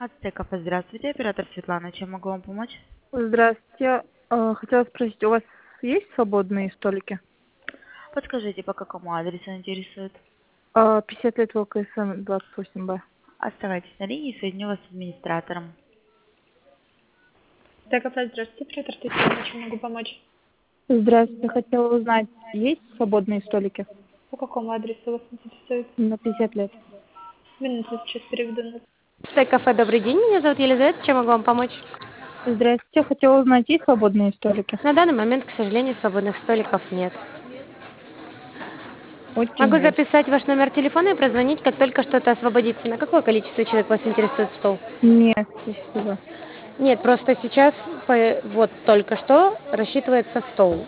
Ацтеков, здравствуйте, оператор Светлана, чем могу вам помочь? Здравствуйте. Хотела спросить, у вас есть свободные столики? Подскажите, по какому адресу интересует? 50 лет ВЛКСМ 28Б. Оставайтесь на линии, соединю вас с администратором. Так, здравствуйте, оператор Татьяна, чем могу помочь? Здравствуйте. Хотела узнать, есть свободные столики По какому адресу вас интересует? на 50 лет? Минуту, сейчас переведу. Стай кафе, добрый день, меня зовут Елизавета, чем могу вам помочь? Здравствуйте. Хотела узнать, есть свободные столики? На данный момент, к сожалению, свободных столиков нет. Очень Могу жаль. записать ваш номер телефона и прозвонить, как только что-то освободится. На какое количество человек вас интересует стол? Нет, спасибо. Нет, просто сейчас, вот только что, рассчитывается стол.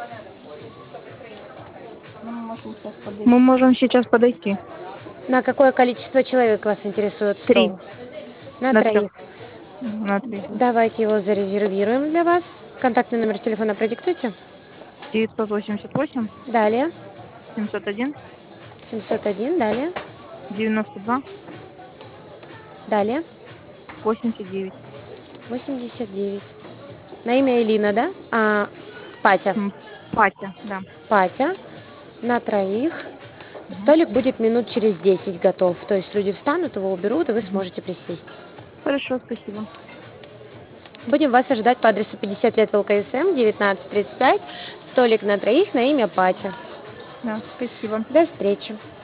Мы можем сейчас подойти. На какое количество человек вас интересует 3. стол? На На 3. троих. На 3. Давайте его зарезервируем для вас. Контактный номер телефона продиктуйте. 988, Далее. 701, 701, далее. 92, Далее. 89. 89. На имя Элина, да? Патя. Патя, да. Патя. На троих. Мгм. Столик будет минут через 10 готов. То есть люди встанут, его уберут, и вы сможете присесть. Хорошо, спасибо. Будем вас ожидать по адресу 50 лет ВЛКСМ, 1935. Столик на троих на имя Патя. Да, спасибо. До встречи.